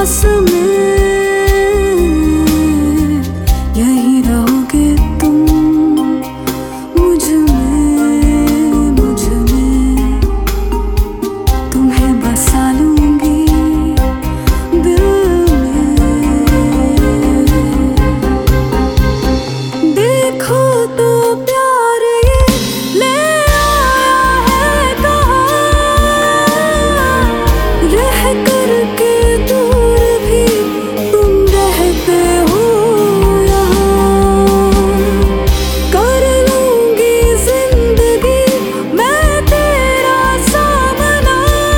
सांस में यही रहोगे तुम, मुझ में तुम्हें बसा लूंगी दिल में। देखो तो प्यार ये ले आया है कहाँ, रह कर के दूर भी तुम रहते हो यहाँ। कर लूंगी जिंदगी मैं तेरा सामना,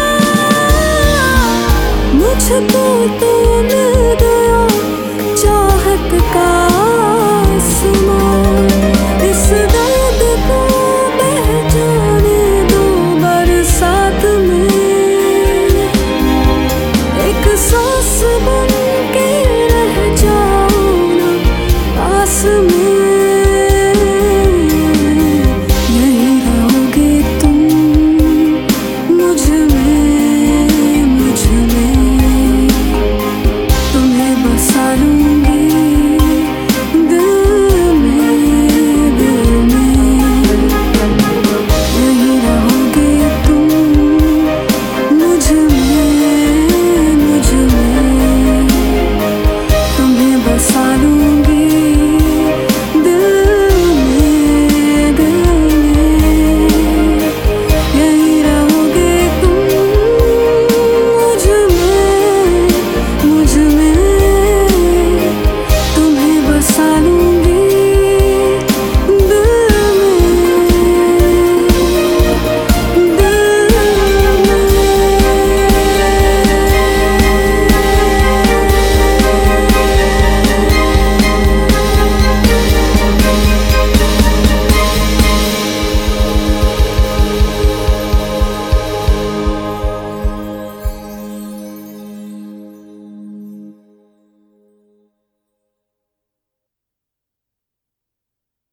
मुझको तो मिल गया चाहत का आसमां। इस दर्द को बह जाने दो बरसात में, एक सांस